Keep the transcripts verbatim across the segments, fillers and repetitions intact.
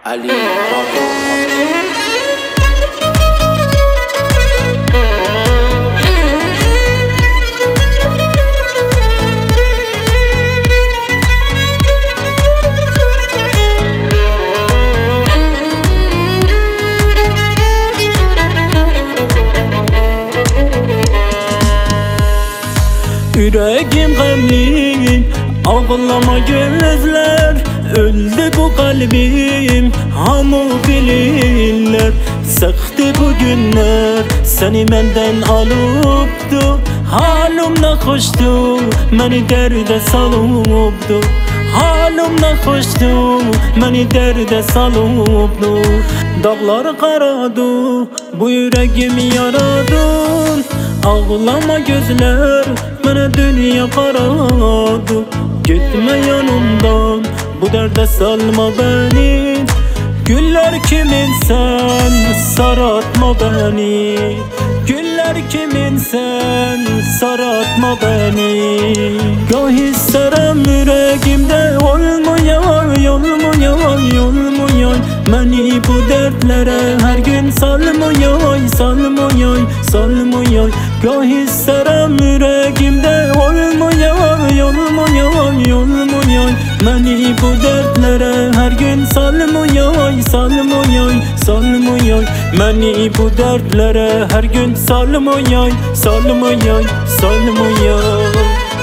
Ali Rado. Yüreğim gamli, ağlama gözler. Öldü bu kalbim, hamu bilirler. Sıktı bu günler, seni benden alıptı. Halimle hoştu, beni derde salıptı. Halimle hoştu, beni derde salıptı. Dağlar karadı, bu yüreğimi yaradın. Ağlama gözler, bana dünya karadı. Gitme yanımdan, bu derde salma beni. Güller kimin sen, saratma beni. Güller kimin sen, saratma beni. Gah isterim yüreğimde olmayan, olmayan, olmayan. Beni bu dertlere her gün salmayan, salmayan, salmayan. Gah isterim yüreğimde olmayan, olmayan, olmayan. Beni bu dertlere her gün salmayan, salmayan, salmayan. Beni bu dertlere her gün salmayan, salmayan, salmayan.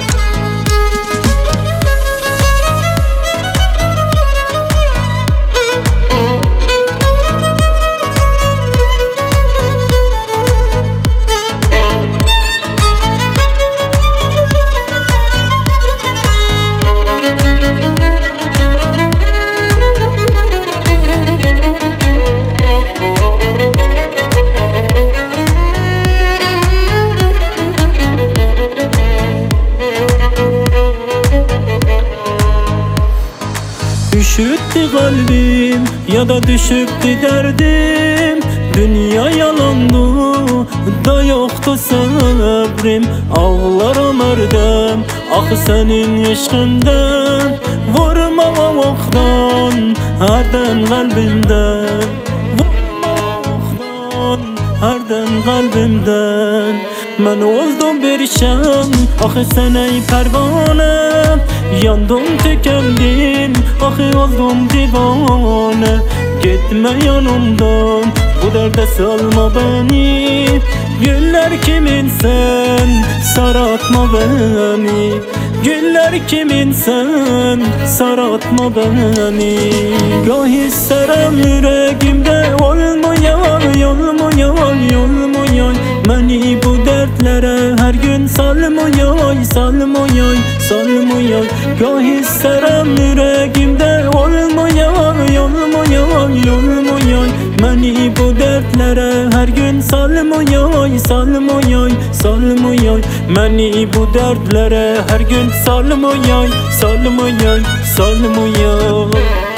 Düşüktü kalbim ya da düşüktü derdim. Dünya yalandı da yoktu sabrım. Ağlarım erdem ah senin aşkından. Vurma oktan erdem kalbimden. Vurma oktan erdem kalbimden. Ben oldum bir şan ah sen ey pervane. Yandım tükendim ah oldum divane. Gitme yanımdan, bu derde salma beni. Güller kimin sen, saratma beni. Güller kimin sen, saratma beni. Gah isterim yüreğimde olmayan, olmayan, olmayan. Beni bu dertlere her gün salmayan, salmayan, salmayan. Gah isterim yüreğimde olmayan, olmayan, olmayan. Beni bu dertlere her gün salmayan, salmayan, salmayan. Beni bu dertlere her gün salmayan, salmayan, salmayan.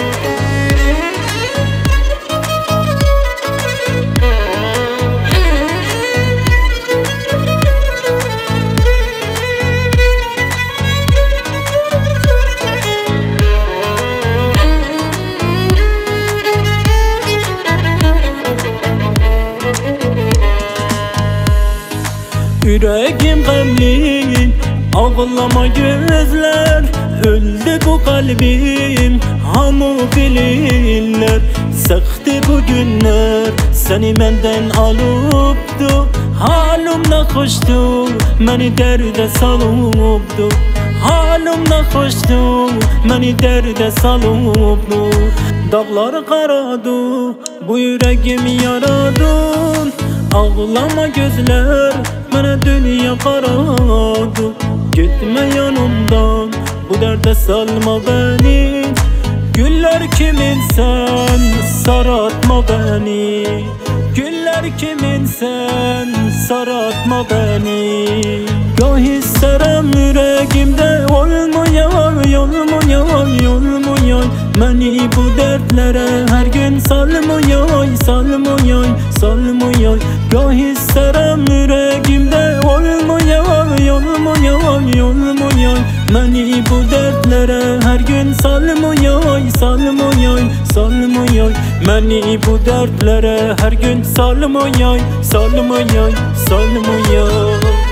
Yüreğim gamli, ağlama gözler. Öldü bu kalbim, hamu bilirler. Sıktı bu günler, seni benden alıptı. Halimle hoştu, beni derde salıptı. Halimle hoştu, beni derde salıptı. Dağlar karadı, bu yüreğimi yaradın. Ağlama gözler, bana dünya karadı. Gitme yanımdan, bu derde salma beni. Güller kimin sen, saratma beni. Güller kimin sen, saratma beni. Gah isterim yüreğimde olmayan, olmayan, olmayan. Beni bu dertlere her gün salmayan, salmayan, salmayan. Gah isterim yüreğimde olmayan, olmayan, olmayan. Məni bu dərdlərə hər gün salmıyor, salmıyor, salmıyor. Məni bu dərdlərə hər gün salmıyor, salmıyor, salmıyor.